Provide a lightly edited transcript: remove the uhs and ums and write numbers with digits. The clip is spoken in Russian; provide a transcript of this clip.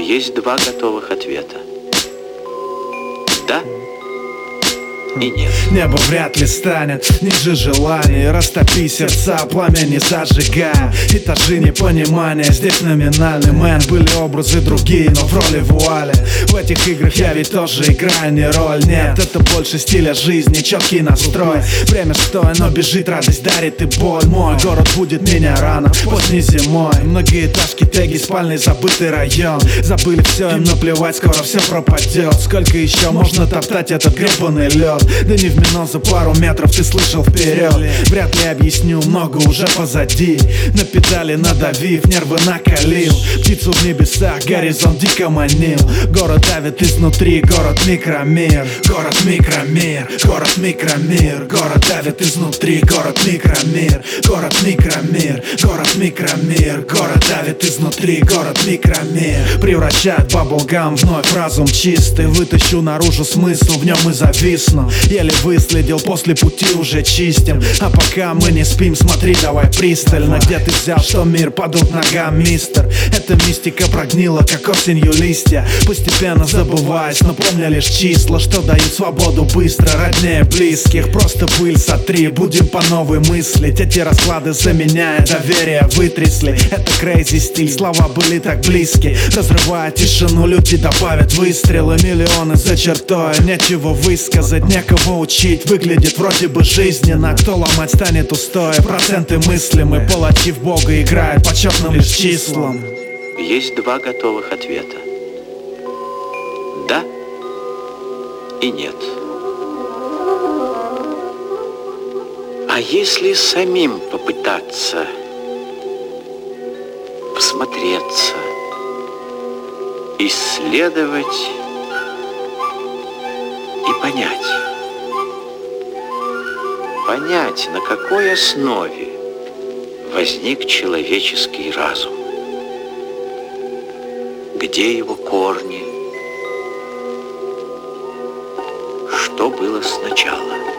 Есть два готовых ответа. Да и нет. Небо вряд ли станет ниже желаний. Растопи сердца, пламя не зажигая. Этажи непонимания, здесь номинальный мэн. Были образы другие, но в роли вуали. В этих играх я ведь тоже играю не роль. Нет, это больше стиля жизни, четкий настрой. Время стоя, но бежит, радость дарит и боль. Мой город будет меня рано, поздней зимой. Многоэтажки, теги, спальный забытый район. Забыли все, им наплевать, скоро все пропадет. Сколько еще можно топтать этот гребаный лед? Да не в минут, за пару метров ты слышал вперед. Вряд ли объясню, много уже позади. На педали надавив, нервы накалил. Птицу в небесах, горизонт дико манил. Город давит изнутри, город микромир. Город микромир, город микромир. Город давит изнутри, город микромир. Город микромир, город микромир. Город давит изнутри, город микромир. Превращает баблгам вновь разум чистый. Вытащу наружу смысл, в нем и зависну. Еле выследил, после пути уже чистим. А пока мы не спим, смотри давай пристально. Где ты взял, что мир падут ногам, мистер? Эта мистика прогнила, как осенью листья. Постепенно забываясь, но помня лишь числа, что дают свободу быстро, роднее близких. Просто пыль сотри, будем по новой мыслить. Эти расклады заменяя доверие вытрясли. Это крейзи стиль, слова были так близки. Разрывая тишину, люди добавят выстрелы. Миллионы за чертой, нечего высказать, некого учить. Выглядит вроде бы жизненно. Кто ломать станет устоя? Проценты мыслимы. Палачи в Бога играют по четным лишь числам. Есть два готовых ответа. Да и нет. А если самим попытаться всмотреться, исследовать и понять, на какой основе возник человеческий разум, где его корни, что было сначала.